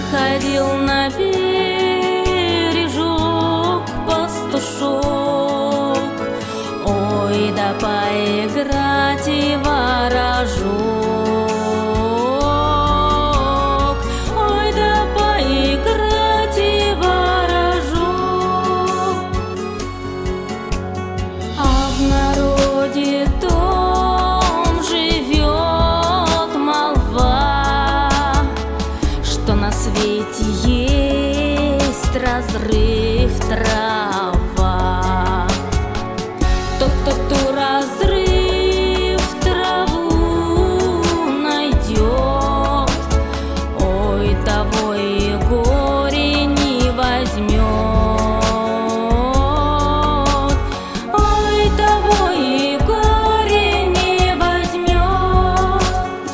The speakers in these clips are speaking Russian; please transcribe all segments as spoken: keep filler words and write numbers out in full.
Ходил на бережок пастушок, ой, да поиграть и ворожок, ой, да поиграть и ворожок. А в народе том живет молва, что на свете есть разрыв трава. Тот, кто ту разрыв траву найдет, ой, того и горе не возьмет, ой, того и горе не возьмет.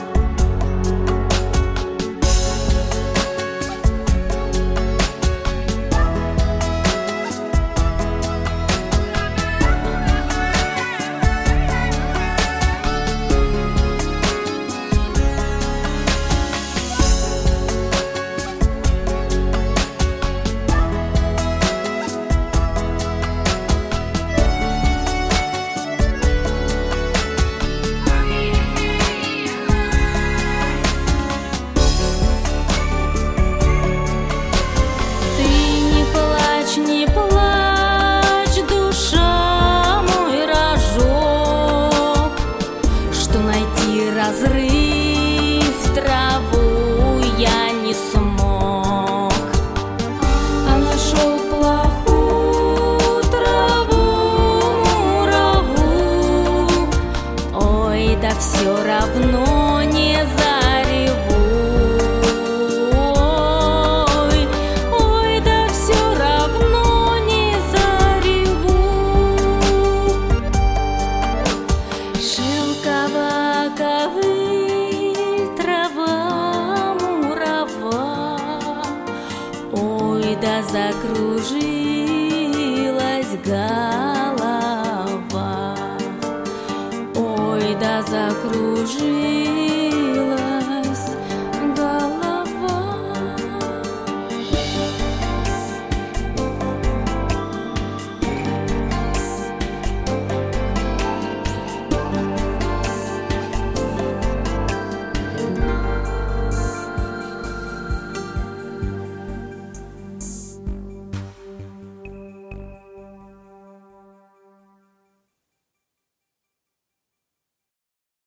Не плачь, душа мой, рожок, что найти разрыв траву я не смог, а нашел плохую траву мураву, ой, да все равно не зареву. Ковыль, трава, мурава, ой, да закружилась голова, ой, да закружилась.